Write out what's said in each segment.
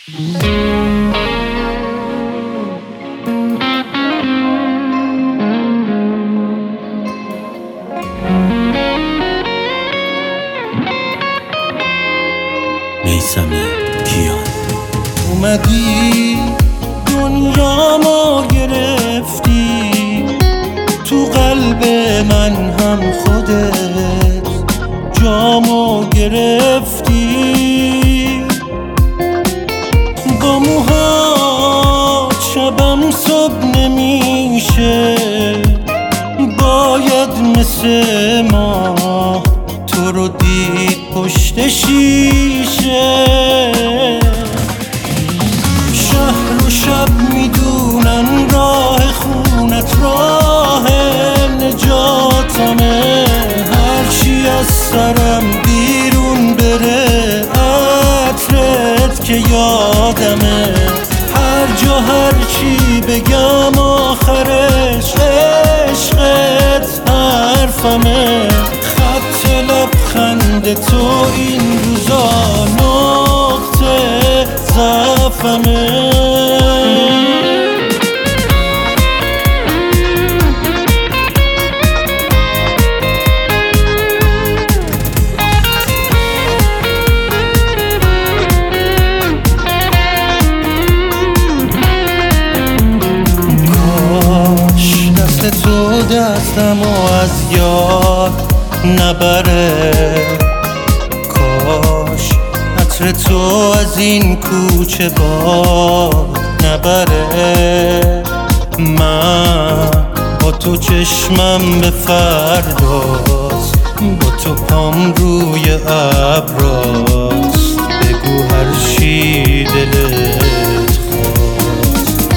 میثم کیان. اومدی دنیامو گرفتی، تو قلب من هم خودت جامو گرفتی. با موهات شبم صبح نمیشه، باید مثل ما تو رو دید پشت شیشه. شهر و شب میدونن راه خونت راه نجاتمه، هرچی از سرم بیرون بره عطرت که یادمه. هر جا هرچی بگم آخرش عشقت حرفمه. خط لبخند تو این روزا نقطه ضعفمه. تو دستمو از یاد نبره، کاش عطر تو از این کوچه باد نبره. من با تو چشمم به فرداست، با تو پام روی ابراست. بگو هر چی دلت خواست.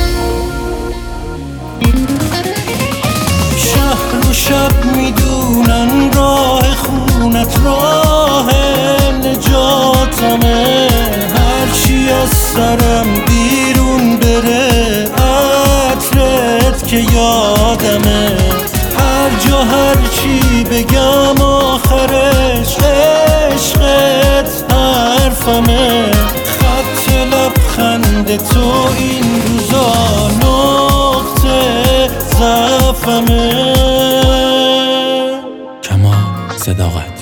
شهر و شب میدونن راه خونت راه نجاتمه، هرچی از سرم بیرون بره عطرت که یادمه. هر جا هرچی بگم آخرش عشقت حرفمه. خط لبخند تو این روزا نقطه ضعفمه. کمال صداقت.